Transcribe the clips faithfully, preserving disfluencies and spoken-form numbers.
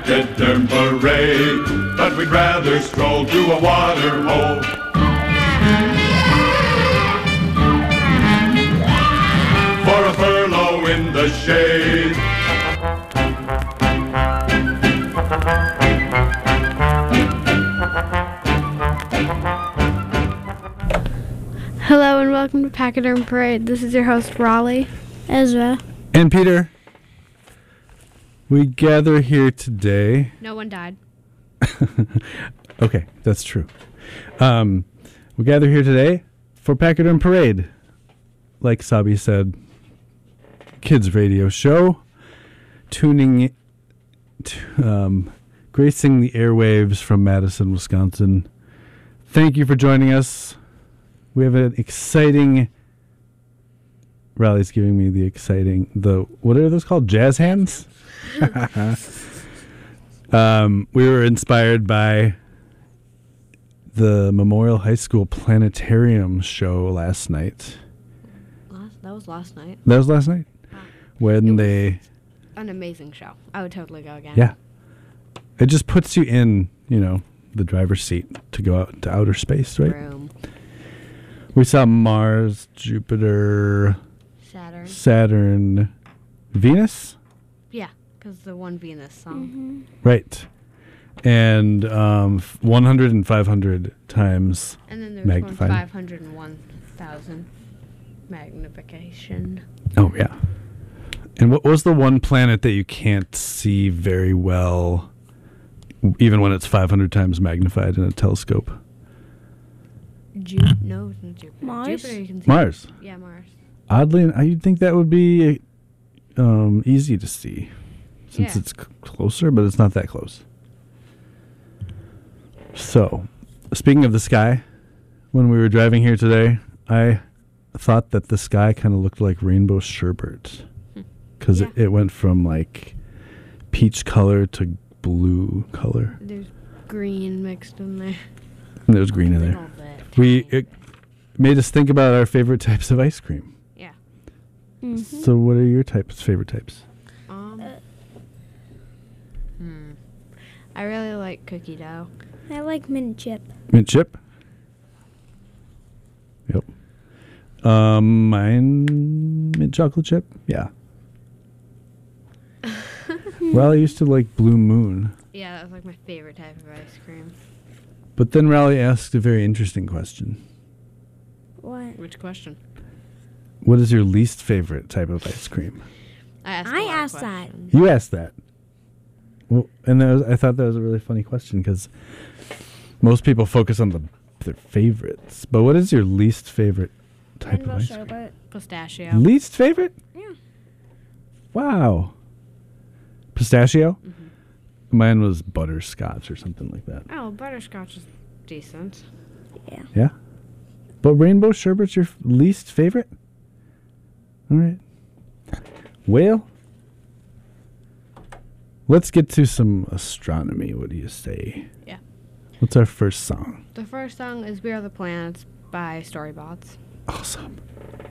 Pachyderm Parade, but we'd rather stroll to a water hole. For a furlough in the shade. Hello and welcome to Pachyderm Parade. This is your host, Raleigh, Ezra, and Peter. We gather here today. No one died. Okay, that's true. Um, we gather here today for Pachyderm Parade. Like Sabi said, kids radio show, tuning, to, um, gracing the airwaves from Madison, Wisconsin. Thank you for joining us. We have an exciting. Riley's giving me the exciting. The what are those called? Jazz hands. um, we were inspired by the Memorial High School Planetarium show last night. Last, that was last night. That was last night Wow. when It they. An amazing show. I would totally go again. Yeah, it just puts you in, you know, the driver's seat to go out to outer space, right? Room. We saw Mars, Jupiter, Saturn. Saturn, Venus. Yeah, because the one Venus song. mm-hmm. Right. And um, one hundred and five hundred times And then there's magnified. one five hundred one thousand magnification. Oh, yeah. And what was the one planet that you can't see very well, even when it's five hundred times magnified in a telescope? Ju- no, it's not Jupiter. Mars? Jupiter you can see. Mars. Yeah, Mars. Oddly, you'd think that would be um, easy to see since Yeah. it's c- closer, but it's not that close. So, speaking of the sky, when we were driving here today, I thought that the sky kind of looked like rainbow sherbet because Yeah. it, it went from like peach color to blue color. There's green mixed in there. And there's green in there. Little bit. We tiny. it made us think about our favorite types of ice cream. Yeah. Mm-hmm. So, what are your types? Favorite types? Um. Hmm. I really like cookie dough. I like mint chip. Mint chip. Yep. Um, mine mint chocolate chip. Yeah. Riley used to like Blue Moon, Yeah, that was like my favorite type of ice cream. but then Riley asked a very interesting question. What? Which question? What is your least favorite type of ice cream? I asked. a I lot of asked that. questions. You asked that. Well, and that was, I thought that was a really funny question because most people focus on the their favorites. But what is your least favorite type Rainbow of ice cream? sherbet. Pistachio. Least favorite? Yeah. Wow. Pistachio? Mm-hmm. Mine was butterscotch or something like that. Oh, butterscotch is decent. Yeah. Yeah? But rainbow sherbet's your f- least favorite? All right. Well, let's get to some astronomy. What do you say? Yeah. What's our first song? The first song is "We Are the Planets" by Storybots. Awesome.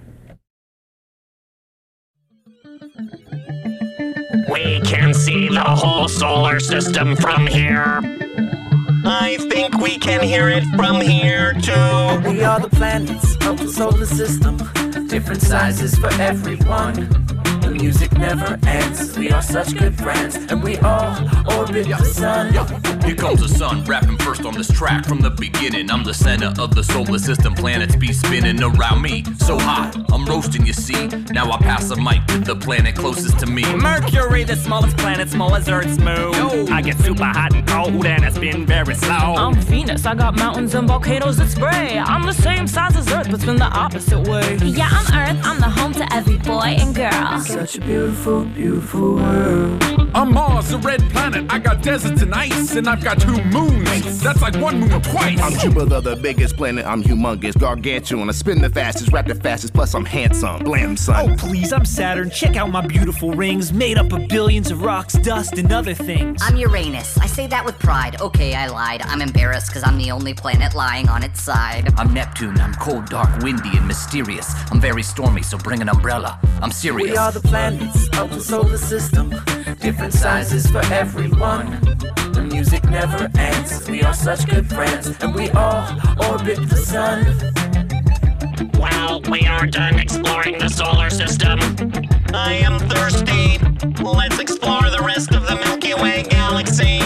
We can see the whole solar system from here. I think we can hear it from here too. We are the planets of the solar system, different sizes for everyone. The music never ends, we are such good friends, and we all orbit the sun. Here comes the sun, rapping first on this track from the beginning. I'm the center of the solar system, planets be spinning around me. So hot, I'm roasting, you see. Now I pass the mic to the planet closest to me. Mercury, the smallest planet, small as Earth's moon. I get super hot and cold, and it's been very slow. I'm Venus, I got mountains and volcanoes that spray. I'm the same size as Earth, but spin the opposite way. Yeah, I'm Earth, I'm the home to every boy and girl. Such a beautiful, beautiful world. I'm Mars, a red planet. I got deserts and ice, and I've got two moons. That's like one moon twice. I'm Jupiter, the biggest planet. I'm humongous, gargantuan. I spin the fastest, rap the fastest, plus I'm handsome. Blam, son. Oh, please, I'm Saturn. Check out my beautiful rings, made up of billions of rocks, dust, and other things. I'm Uranus. I say that with pride. Okay, I lied. I'm embarrassed because I'm the only planet lying on its side. I'm Neptune. I'm cold, dark, windy, and mysterious. I'm very stormy, so bring an umbrella. I'm serious. We are the planets of the solar system, different sizes for everyone. The music never ends, we are such good friends, and we all orbit the sun. Well, we are done exploring the solar system. I am thirsty. Let's explore the rest of the Milky Way galaxy.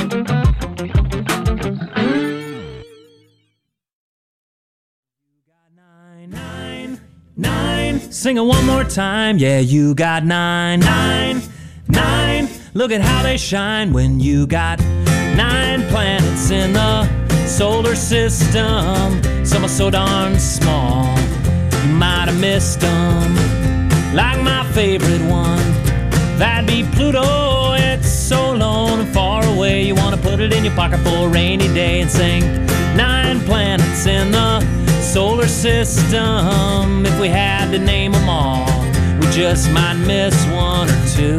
Nine, sing it one more time. Yeah, you got nine, nine, nine. Look at how they shine when you got nine planets in the solar system. Some are so darn small, you might have missed them. Like my favorite one, that'd be Pluto. It's so lone and far away, you wanna put it in your pocket for a rainy day and sing nine planets in the solar system. If we had to name them all, we just might miss one or two,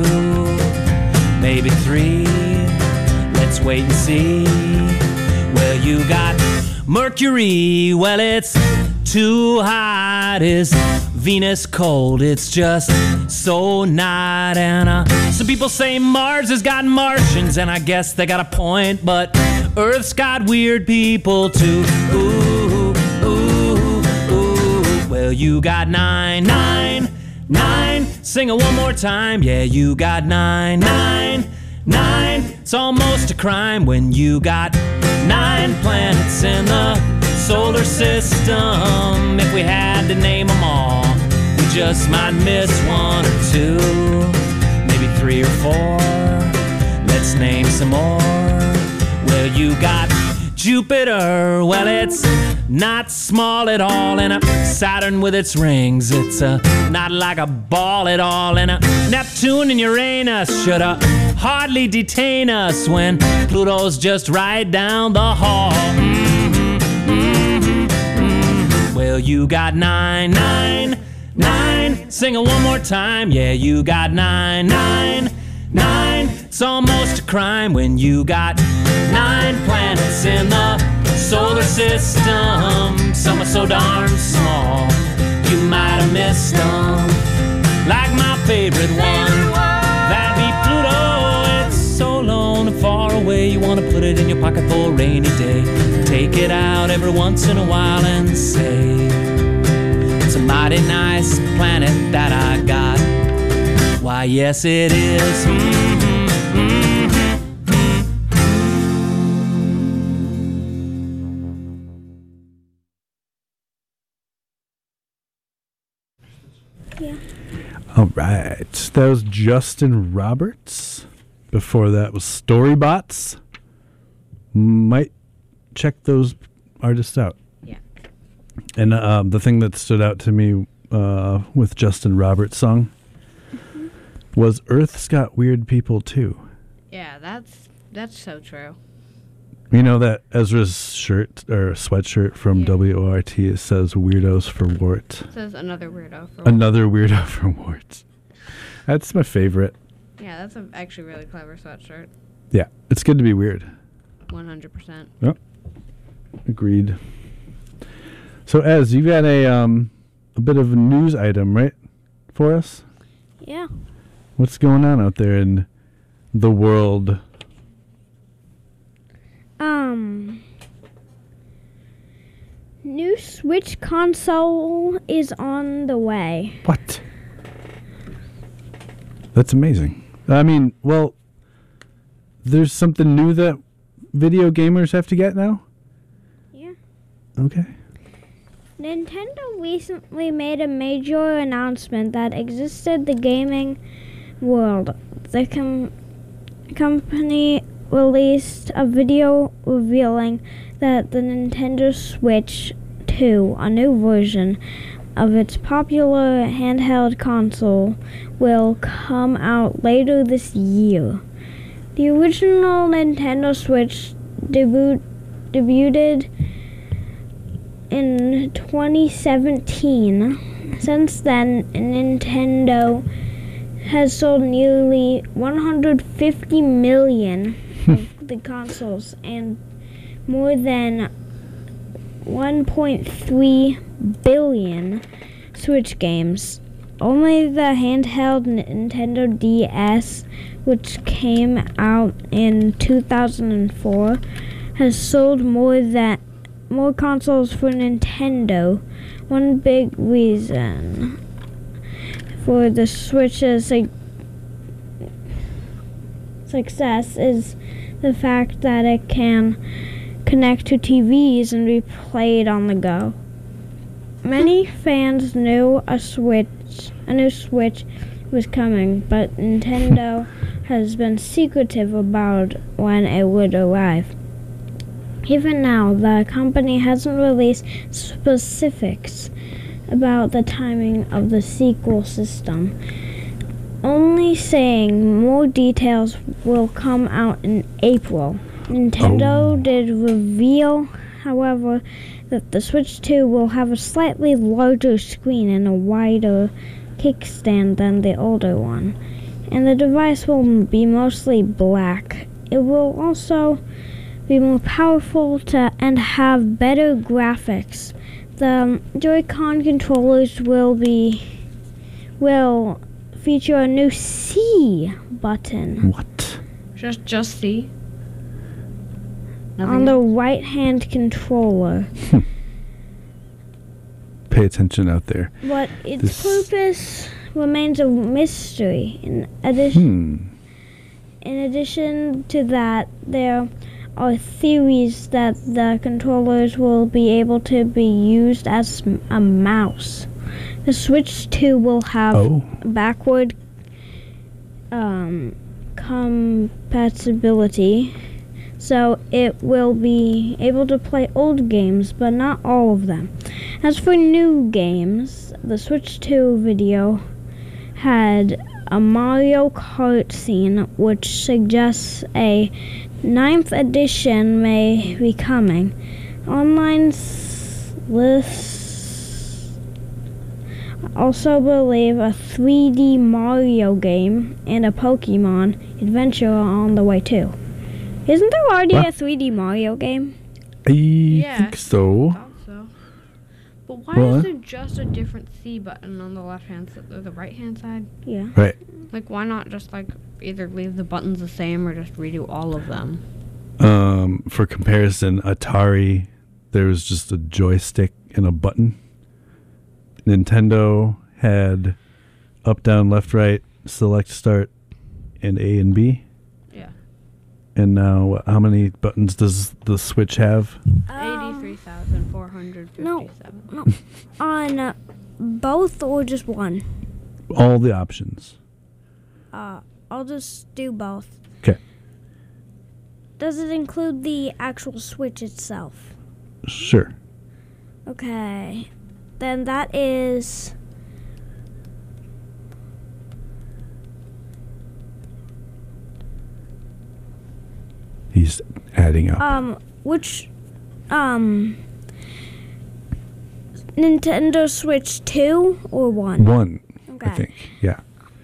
maybe three. Let's wait and see. Well, you got Mercury, well, it's too hot. Is Venus cold? It's just so not. And uh, some people say Mars has got Martians, and I guess they got a point, but Earth's got weird people too. Ooh, ooh, ooh. Well, you got nine, nine, nine. Sing it one more time. Yeah, you got nine, nine, nine. It's almost a crime when you got nine planets in the solar system. If we had to name them all, we just might miss one or two, maybe three or four. Let's name some more. Well, you got Jupiter, well, it's not small at all, and a Saturn with its rings, it's uh, not like a ball at all, and a Neptune and Uranus should uh, hardly detain us when Pluto's just right down the hall. Mm-hmm, mm-hmm, mm-hmm. Well, you got nine, nine, nine. Sing it one more time. Yeah, you got nine, nine, nine. It's almost a crime when you got nine planets in the solar system. Some are so darn small, you might have missed them. Like my favorite one, that'd be Pluto. It's so lone and far away, you want to put it in your pocket for a rainy day. Take it out every once in a while and say, it's a mighty nice planet that I got. Why, yes, it is. Mm-hmm, mm-hmm. Yeah. All right. That was Justin Roberts. Before that was Storybots. Might check those artists out. Yeah. And um, the thing that stood out to me uh, with Justin Roberts' song mm-hmm. was Earth's got weird people too. Yeah, that's that's so true. You know that Ezra's shirt or sweatshirt from yeah. W O R T, it says weirdos for warts. It says another weirdo for Another weirdo for warts. That's my favorite. Yeah, that's a actually really clever sweatshirt. Yeah, it's good to be weird. one hundred percent. Yep. Agreed. So, Ez, you got a um a bit of a news item, right, for us? Yeah. What's going on out there in the world? Um, new Switch console is on the way. What? That's amazing. I mean, well, there's something new that video gamers have to get now? Yeah. Okay. Nintendo recently made a major announcement that existed the gaming world. The com- company released a video revealing that the Nintendo Switch two, a new version of its popular handheld console, will come out later this year. The original Nintendo Switch debut- debuted in twenty seventeen. Since then, Nintendo has sold nearly one hundred fifty million of the consoles and more than one point three billion Switch games only the handheld Nintendo D S, which came out in two thousand four, has sold more than more consoles for Nintendo. One big reason for the Switch's su- success is the fact that it can connect to T Vs and be played on the go. Many fans knew a Switch, a new Switch was coming, but Nintendo has been secretive about when it would arrive. Even now, the company hasn't released specifics about the timing of the sequel system, only saying more details will come out in April. Nintendo oh. did reveal, however, that the Switch two will have a slightly larger screen and a wider kickstand than the older one, and the device will be mostly black. It will also be more powerful to and have better graphics. The Joy-Con controllers will be will feature a new C button. What? Just just C. On the right-hand controller. Pay attention out there. But its this... purpose remains a mystery. In addition, hmm. in addition to that, there are theories that the controllers will be able to be used as a mouse. The Switch two will have oh. backward um, compatibility, so it will be able to play old games, but not all of them. As for new games, the Switch two video had a Mario Kart scene, which suggests a ninth edition may be coming. Online s- lists also believe a three D Mario game and a Pokemon adventure are on the way too. Isn't there already what? a three D Mario game? I yeah, think so. I thought so. But why what? is there just a different C button on the left hand side or the right hand side? Yeah. Right. Like, why not just like either leave the buttons the same or just redo all of them? Um, for comparison, Atari, there was just a joystick and a button. Nintendo had up, down, left, right, select, start, and A and B. Yeah. And now, how many buttons does the Switch have? Um, eighty-three thousand four hundred fifty-seven. No, no. On uh, both or just one? All the options. Uh, I'll just do both. Okay. Does it include the actual Switch itself? Sure. Okay. Then that is... He's adding up. Um, which... Um... Nintendo Switch two or one? One, okay. I think. Yeah.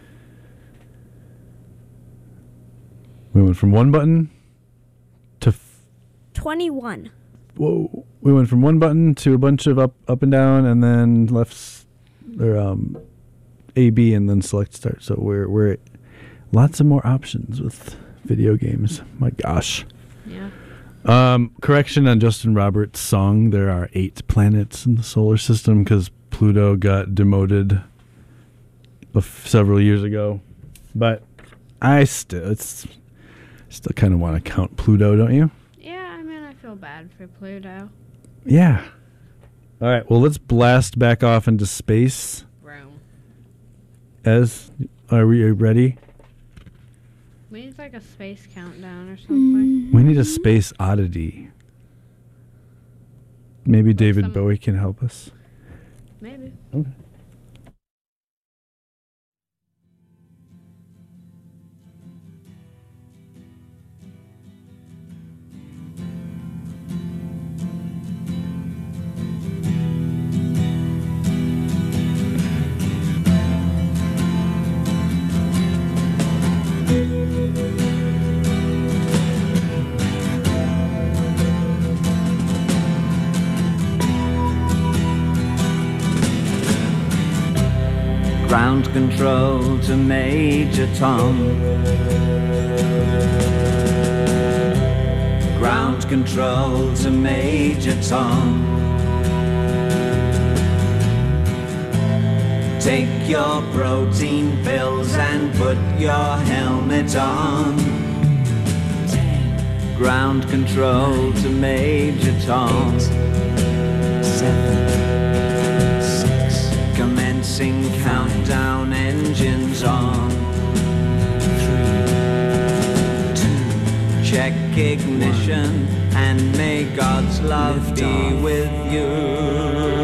We went from one button to... F- twenty-one. Whoa. We went from one button to a bunch of up up and down, and then left... Or, um... A, B, and then select start. So we're... we're at lots of more options with video games. My gosh. Yeah. Um, correction on Justin Roberts' song. There are eight planets in the solar system because Pluto got demoted bef- several years ago. But I still, it's still kind of want to count Pluto, don't you? Yeah, I mean, I feel bad for Pluto. Yeah. All right. Well, let's blast back off into space. Room. Ez, are we ready? We need like a space countdown or something. We need a space oddity. Maybe David some... Bowie can help us. Maybe. Okay. Ground control to Major Tom. Ground control to Major Tom. Take your protein pills and put your helmet on. Ground control to Major Tom. Eight, seven, six. Commencing countdown, engines on. Three, two. Check ignition and may God's love be with you.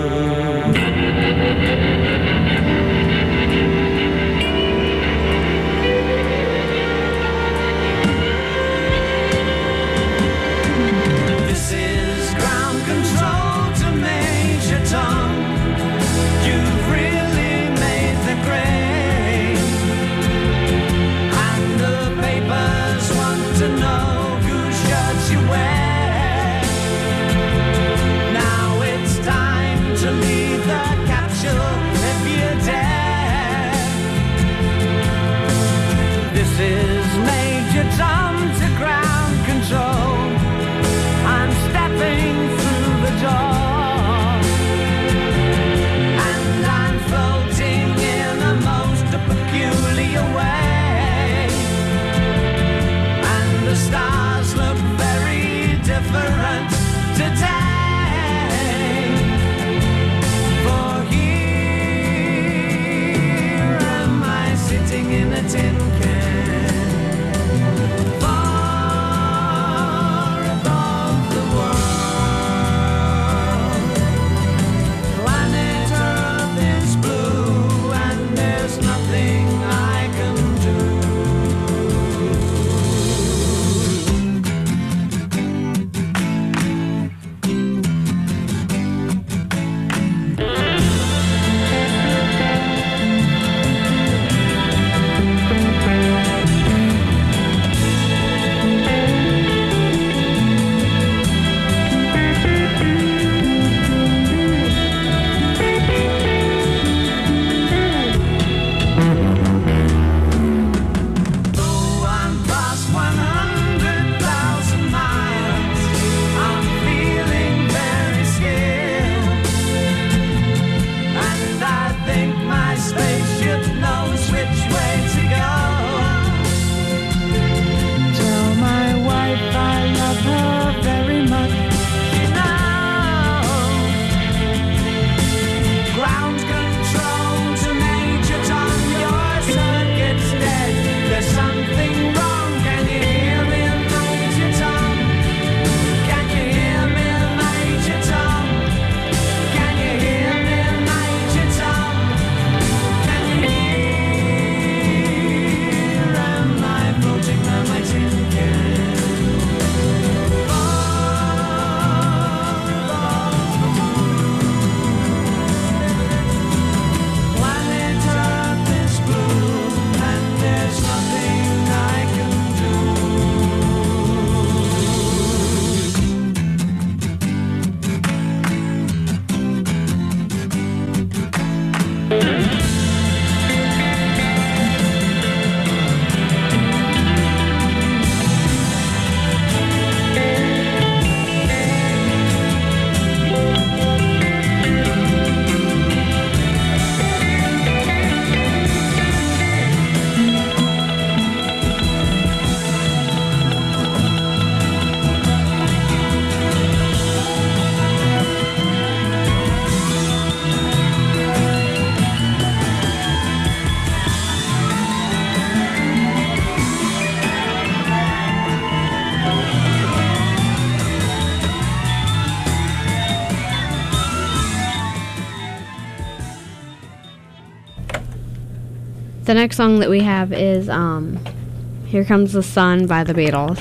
The next song that we have is um, Here Comes the Sun by the Beatles.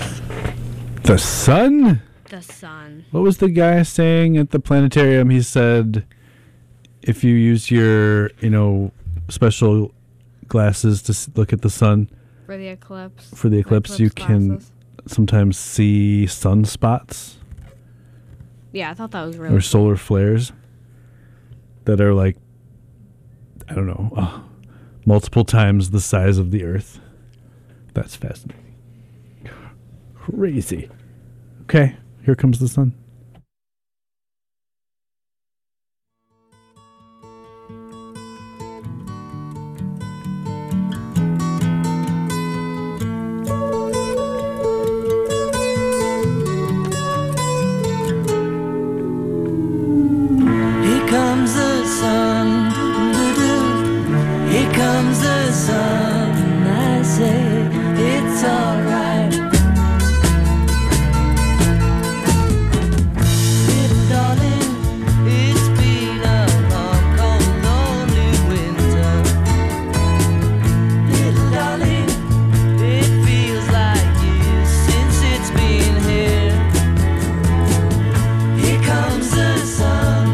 The sun? The sun. What was the guy saying at the planetarium? He said if you use your, you know, special glasses to s- look at the sun. For the eclipse. For the eclipse, eclipse you can glasses. sometimes see sunspots. Yeah, I thought that was really Or cool. solar flares that are like, I don't know, uh, multiple times the size of the Earth. That's fascinating. Crazy. Okay, here comes the sun. Here comes the sun, doo-doo. Here comes the sun. I say it's alright. Little darling, it's been a long, cold, lonely winter. Little darling, it feels like years since it's been here. Here comes the sun.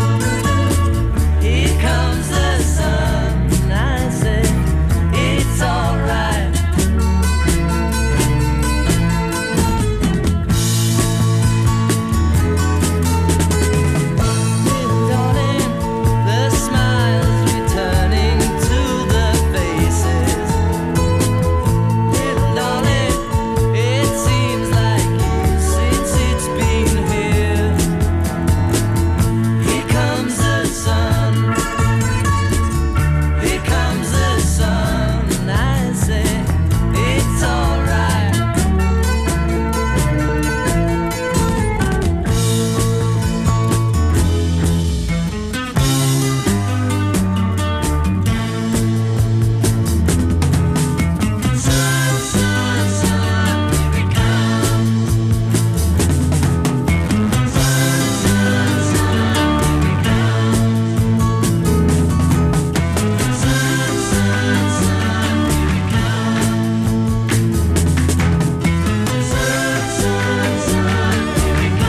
Here comes the sun. I say it's alright. Little darling, the smiles returning to the faces. Little darling, it seems like years since it's been here. Here comes the sun. Here comes the sun. I say it's alright. Sun, sun, sun, here it comes. Sun, sun, sun, here it comes. Sun, sun, sun, here it comes. Sun, sun, sun, here it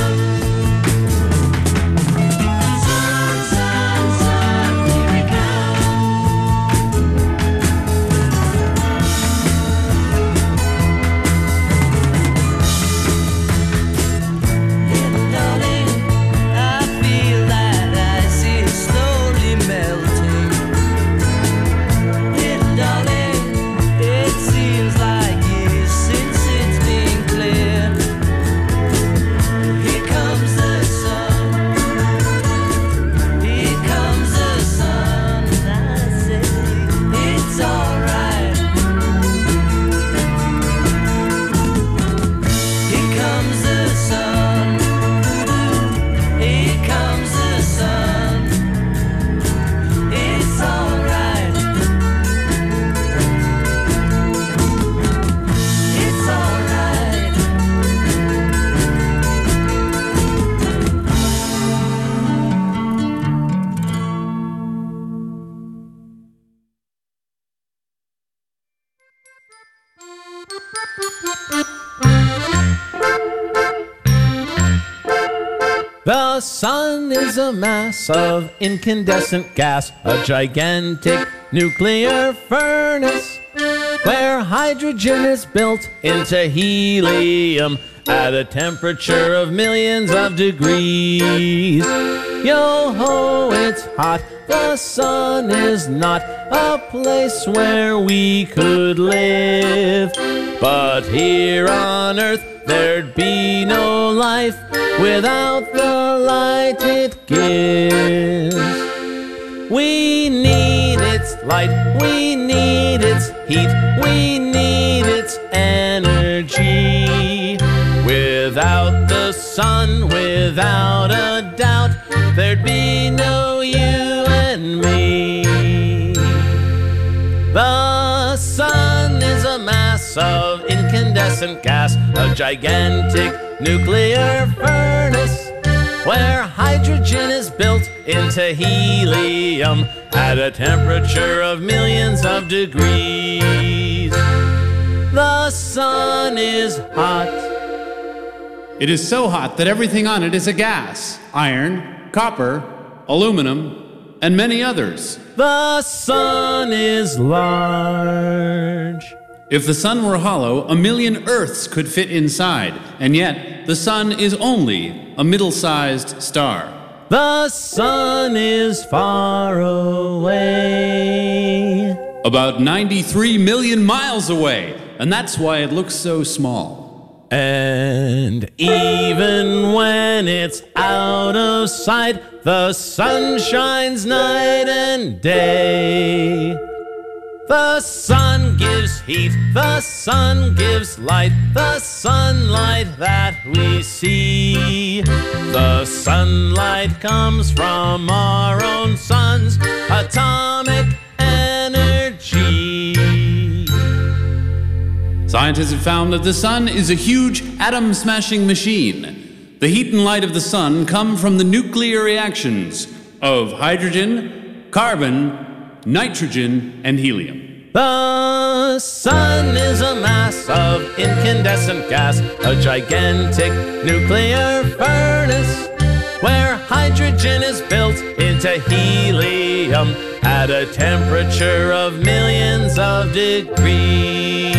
comes. Sun, sun, sun, here it comes. Little darling, I feel that ice is slowly melting. Little darling, it seems like years since it's been clear. Here comes the sun. Here comes the sun. I say it's alright. Here comes the sun. Here comes the sun. It's alright. It's alright. The sun is a mass of incandescent gas, a gigantic nuclear furnace where hydrogen is built into helium at a temperature of millions of degrees. Yo ho, it's hot. The sun is not a place where we could live. But here on Earth, there'd be no life without the light it gives. We need its light, we need its heat, we need its energy. Without the sun, without a doubt, there'd be no you and me. The sun is a mass of incandescent gas, a gigantic nuclear furnace where hydrogen is built into helium at a temperature of millions of degrees. The sun is hot. It is so hot that everything on it is a gas. Iron, copper, aluminum, and many others. The sun is large. If the sun were hollow, a million Earths could fit inside, and yet the sun is only a middle-sized star. The sun is far away. About ninety-three million miles away, and that's why it looks so small. And even when it's out of sight, the sun shines night and day. The sun gives heat, the sun gives light, the sunlight that we see. The sunlight comes from our own sun's atomic energy. Scientists have found that the sun is a huge atom-smashing machine. The heat and light of the sun come from the nuclear reactions of hydrogen, carbon, nitrogen, and helium. The sun is a mass of incandescent gas, a gigantic nuclear furnace, where hydrogen is built into helium at a temperature of millions of degrees.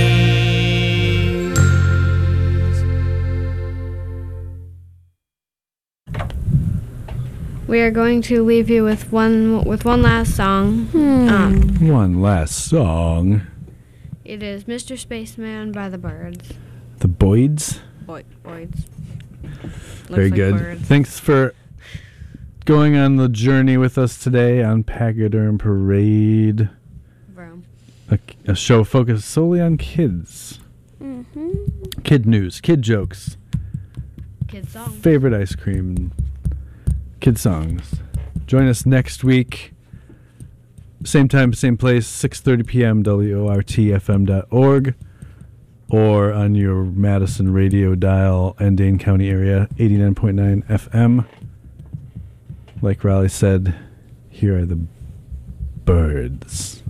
We are going to leave you with one with one last song. Hmm. Um, One last song. it is Mister Spaceman by the Birds. The Boyds. Boy, Boyds. Very like good. birds. Thanks for going on the journey with us today on Pachyderm Parade. Bro. A, a show focused solely on kids. Mm-hmm. Kid news, kid jokes, Kid songs. favorite ice cream, kid songs. Join us next week. Same time, same place, six thirty p.m. W O R T F M dot org, or on your Madison radio dial and Dane County area, eighty-nine point nine F M. Like Raleigh said, here are the birds.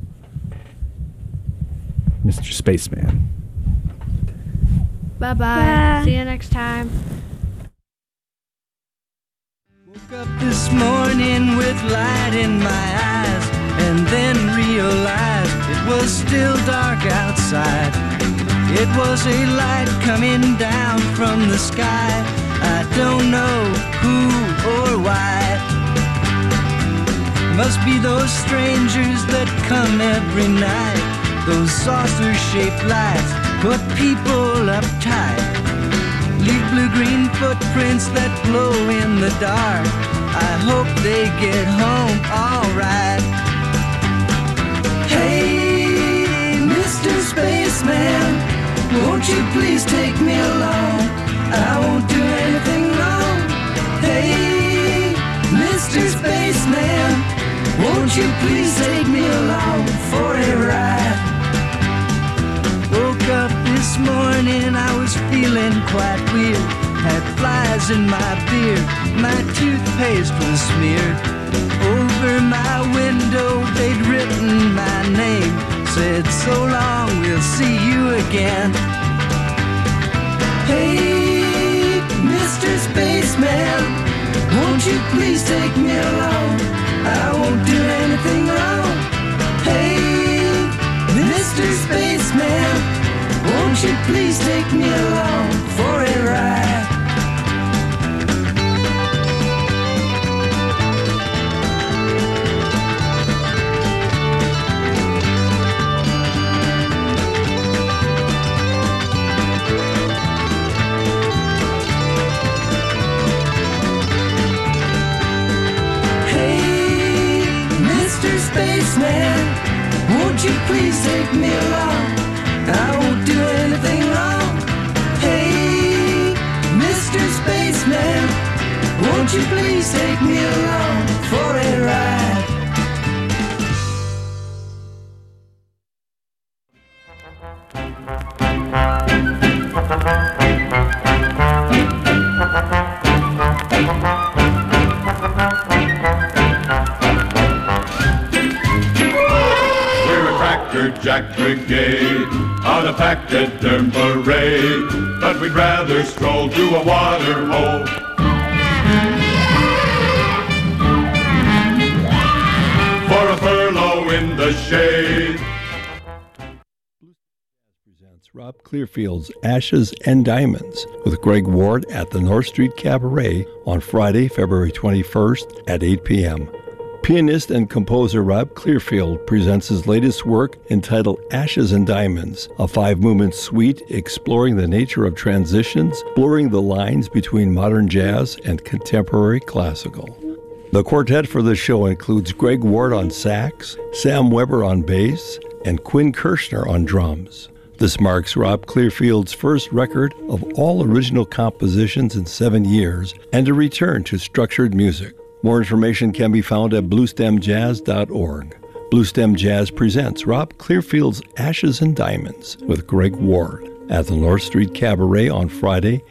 Mister Spaceman. Bye-bye. Bye. See you next time. Woke up this morning with light in my eyes, and then realized it was still dark outside. It was a light coming down from the sky. I don't know who or why. Must be those strangers that come every night. Those saucer-shaped lights put people uptight. Leave blue-green footprints that glow in the dark. I hope they get home alright. Hey, Mister Spaceman, won't you please take me along? I won't do anything wrong. Hey, Mister Spaceman, won't you please take me along for a ride? Woke up this morning, I was feeling quite weird. Had flies in my beard, my toothpaste was smeared. Over my window, they'd written my name. Said, so long, we'll see you again. Hey, Mister Spaceman, won't you please take me along? I won't do anything wrong. Hey, Mister Spaceman, won't you please take me along for a ride? Hey, Mister Spaceman, won't you please take me along? I won't do anything wrong. Hey, Mister Spaceman, won't you please take me along for a ride? We're a Cracker Jack Brigade on a Pachyderm Parade, but we'd rather stroll to a water hole. For a furlough in the shade. Rob Clearfield's Ashes and Diamonds with Greg Ward at the North Street Cabaret on Friday, February twenty-first at eight p.m. Pianist and composer Rob Clearfield presents his latest work entitled Ashes and Diamonds, a five-movement suite exploring the nature of transitions, blurring the lines between modern jazz and contemporary classical. The quartet for the show includes Greg Ward on sax, Sam Weber on bass, and Quinn Kirshner on drums. This marks Rob Clearfield's first record of all original compositions in seven years and a return to structured music. More information can be found at blue stem jazz dot org. Bluestem Jazz presents Rob Clearfield's Ashes and Diamonds with Greg Ward at the North Street Cabaret on Friday,